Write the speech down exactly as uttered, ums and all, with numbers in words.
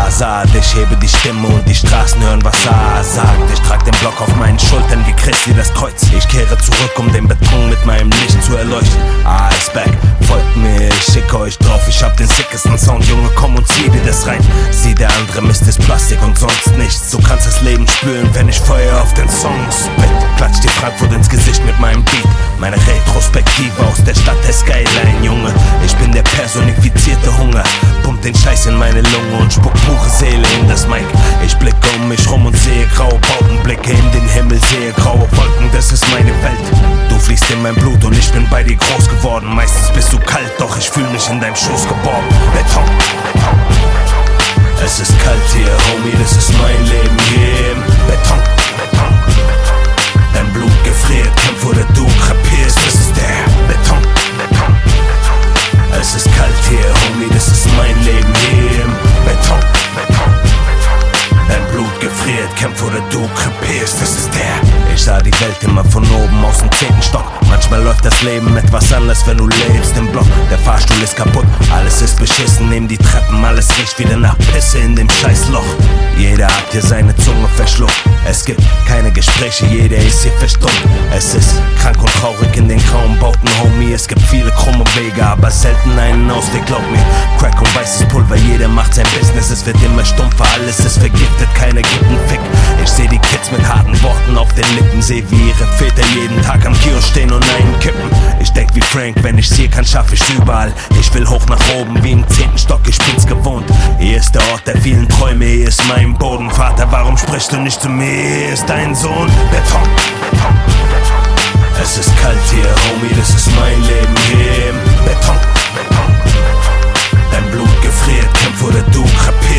Hazard. Ich hebe die Stimme und die Straßen hören, was er sagt. Ich trag den Block auf meinen Schultern wie Christi das Kreuz. Ich kehre zurück, um den Beton mit meinem Licht zu erleuchten. Iceberg, folgt mir, ich schicke euch drauf. Ich hab den sickesten Sound, Junge, komm und zieh dir das rein. Sieh, der andere Mist ist Plastik und sonst nichts. Du kannst das Leben spüren, wenn ich Feuer auf den Song spit. Klatsch dir Frankfurt ins Gesicht mit meinem Beat. Meine Retrospektive aus der Stadt der Skyline, Junge. Ich bin der personifizierte Hunger. Pump den Scheiß in meine Lunge und spuck pure Seele in das Mic. Ich blicke um mich rum und sehe graue Bauten. Blicke in den Himmel, sehe graue Wolken, das ist meine Welt. Du fließt in mein Blut und ich bin bei dir groß geworden. Meistens bist du kalt, doch ich fühl mich in deinem Schoß geborgen. Beton, Beton. Es ist kalt hier, Homie, das ist mein Leben hier im Beton, Beton. Dein Blut gefriert, kämpf oder du krepierst, das ist der Beton, Beton. Es ist kalt hier, Homie, das ist mein Leben hier im Beton, Beton. Dein Blut gefriert, kämpf oder du krepierst, das ist der. Ich sah die Welt immer von oben aus dem zehnten Stock. Manchmal läuft das Leben etwas anders, wenn du lebst im Block. Der Fahrstuhl ist kaputt, alles ist beschissen, nehmen die Treppen, alles riecht wieder nach Pisse in dem Scheißloch. Jeder hat hier seine Zunge verschluckt. Es gibt keine Gespräche, jeder ist hier verstummt. Es ist krank und traurig in den grauen Bauten, Homie. Es gibt viele krumme Wege, aber selten einen Ausweg, glaub mir. Crack und weißes Pulver, jeder macht sein Business. Es wird immer stumpfer, alles ist vergiftet, keiner gibt einen Fick. Ich seh die Kids mit harten Worten auf den Lippen, seh wie ihre Väter jeden Tag am Kiosk stehen und einen kippen. Ich denk wie Frank, wenn ich's hier kann, schaff ich's überall. Ich will hoch nach oben wie im zehnten Stock, ich bin's gewohnt. Hier ist der Ort der vielen Träume, hier ist mein Boden. Vater, warum sprichst du nicht zu mir? Hier ist dein Sohn. Beton, Beton, Beton. Es ist kalt hier, Homie, das ist mein Leben hier im Beton, Beton. Dein Blut gefriert, kämpf oder du krepierst.